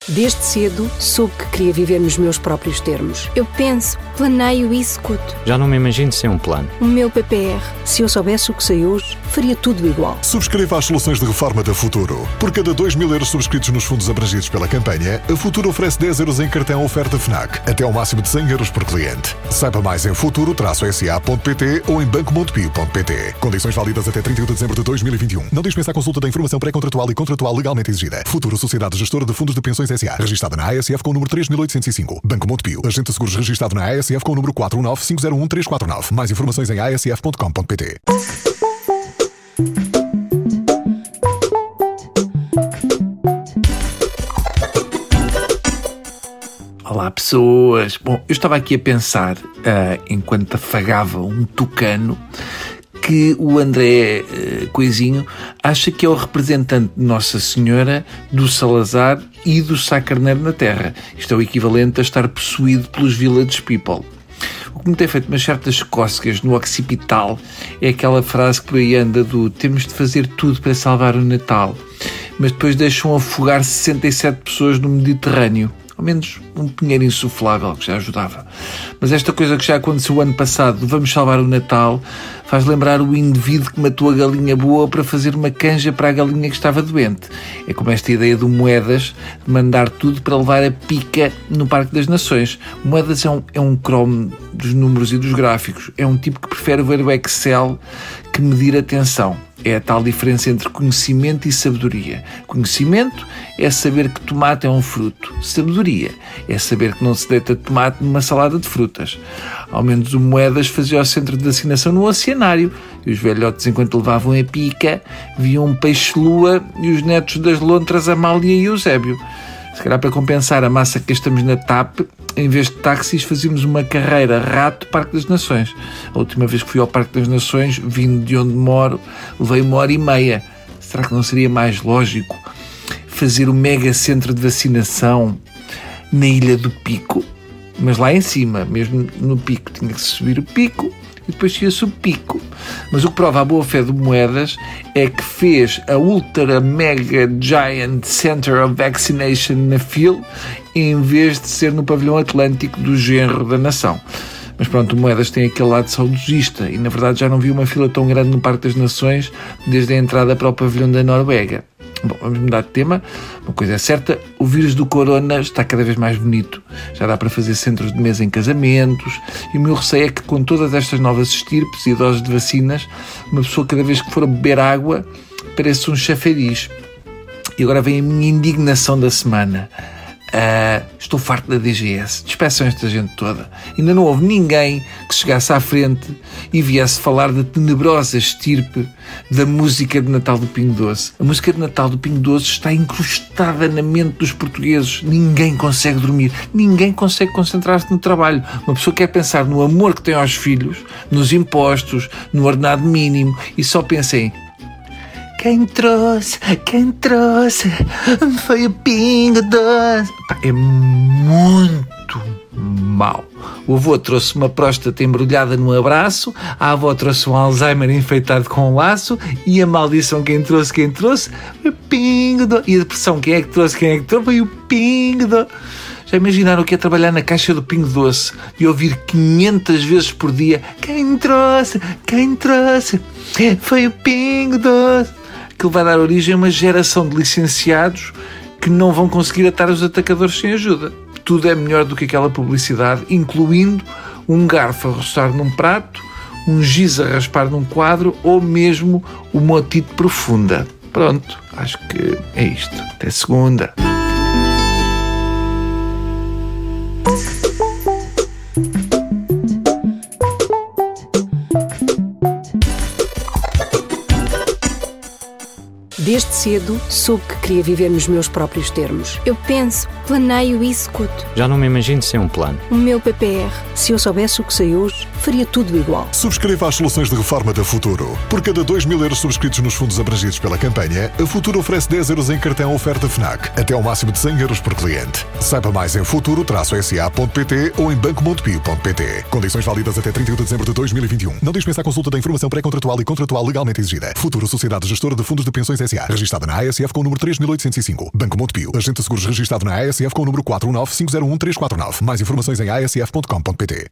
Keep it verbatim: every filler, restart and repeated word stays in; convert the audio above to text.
Desde cedo, soube que queria viver nos meus próprios termos. Eu penso, planeio e executo. Já não me imagino sem um plano. O meu P P R. Se eu soubesse o que sei hoje, faria tudo igual. Subscreva as soluções de reforma da Futuro. Por cada dois mil euros subscritos nos fundos abrangidos pela campanha, a Futuro oferece dez euros em cartão oferta FNAC, até ao máximo de cem euros por cliente. Saiba mais em futuro s a ponto p t ou em banco montepio ponto p t. Condições válidas até trinta e um de dezembro de dois mil e vinte e um. Não dispensa a consulta da informação pré-contratual e contratual legalmente exigida. Futuro Sociedade Gestora de Fundos de Pensões S A, registada na A S F com o número três mil oitocentos e cinco. Banco Montepio, agente de seguros registado na A S F com o número quatro um nove cinco zero um três quatro nove. Mais informações em a s f ponto com ponto p t. Olá pessoas! Bom, eu estava aqui a pensar, uh, enquanto afagava um tucano, que o André uh, Coisinho acha que é o representante de Nossa Senhora, do Salazar e do Sá Carneiro na Terra. Isto é o equivalente a estar possuído pelos Village People. O que me tem feito umas certas cócegas no occipital é aquela frase que por aí anda do temos de fazer tudo para salvar o Natal, mas depois deixam afogar sessenta e sete pessoas no Mediterrâneo. Ao menos um pinheiro insuflável, que já ajudava. Mas esta coisa que já aconteceu o ano passado, vamos salvar o Natal, faz lembrar o indivíduo que matou a galinha boa para fazer uma canja para a galinha que estava doente. É como esta ideia do Moedas, de mandar tudo para levar a pica no Parque das Nações. Moedas é um, é um cromo dos números e dos gráficos. É um tipo que prefere ver o Excel que medir atenção. É a tal diferença entre conhecimento e sabedoria. Conhecimento é saber que tomate é um fruto. Sabedoria é saber que não se deita tomate numa salada de frutas. Ao menos o Moedas fazia o centro de vacinação no Oceanário e os velhotes, enquanto levavam a pica, viam um peixe-lua e os netos das lontras Amália e Eusébio. Se calhar para compensar a massa que gastamos na T A P, em vez de táxis, fazíamos uma carreira rato Parque das Nações. A última vez que fui ao Parque das Nações, vindo de onde moro, levei uma hora e meia. Será que não seria mais lógico fazer o mega centro de vacinação na Ilha do Pico? Mas lá em cima, mesmo no pico, tinha que subir o pico e depois ia-se o pico. Mas o que prova a boa fé do Moedas é que fez a Ultra Mega Giant Center of Vaccination na F I L em vez de ser no pavilhão atlântico do genro da nação. Mas pronto, o Moedas tem aquele lado saudosista e na verdade já não vi uma fila tão grande no Parque das Nações desde a entrada para o pavilhão da Noruega. Bom, vamos mudar de tema. Uma coisa é certa, o vírus do corona está cada vez mais bonito. Já dá para fazer centros de mesa em casamentos e o meu receio é que com todas estas novas estirpes e doses de vacinas, uma pessoa cada vez que for a beber água parece um chafariz. E agora vem a minha indignação da semana. Uh, estou farto da D G S. Despeçam esta gente toda. Ainda não houve ninguém que chegasse à frente e viesse falar da tenebrosa estirpe da música de Natal do Pingo Doce. A música de Natal do Pingo Doce está incrustada na mente dos portugueses. Ninguém consegue dormir. Ninguém consegue concentrar-se no trabalho. Uma pessoa quer pensar no amor que tem aos filhos, nos impostos, no ordenado mínimo e só pensa em quem trouxe, quem trouxe foi o Pingo Doce. É muito mau. O avô trouxe uma próstata embrulhada num abraço, a avó trouxe um Alzheimer enfeitado com um laço e a maldição quem trouxe, quem trouxe foi o Pingo Doce. E a depressão quem é que trouxe, quem é que trouxe foi o Pingo Doce. Já imaginaram o que é trabalhar na caixa do Pingo Doce e ouvir quinhentas vezes por dia quem trouxe, quem trouxe foi o Pingo Doce? Que vai dar origem a uma geração de licenciados que não vão conseguir atar os atacadores sem ajuda. Tudo é melhor do que aquela publicidade, incluindo um garfo a roçar num prato, um giz a raspar num quadro ou mesmo uma otite profunda. Pronto, acho que é isto. Até segunda. Desde cedo, soube que queria viver nos meus próprios termos. Eu penso, planeio e executo. Já não me imagino sem um plano. O meu P P R. Se eu soubesse o que sei hoje, faria tudo igual. Subscreva as soluções de reforma da Futuro. Por cada dois mil euros subscritos nos fundos abrangidos pela campanha, a Futuro oferece dez euros em cartão oferta FNAC, até ao máximo de cem euros por cliente. Saiba mais em futuro s a ponto p t ou em banco montepio ponto p t. Condições válidas até trinta e um de dezembro de dois mil e vinte e um. Não dispensa a consulta da informação pré-contratual e contratual legalmente exigida. Futuro Sociedade Gestora de Fundos de Pensões S A, Registada na A S F com o número três mil oitocentos e cinco. Banco Montepio. Agente de seguros registado na A S F com o número quatro um nove cinco zero um três quatro nove. Mais informações em a s f ponto com ponto p t.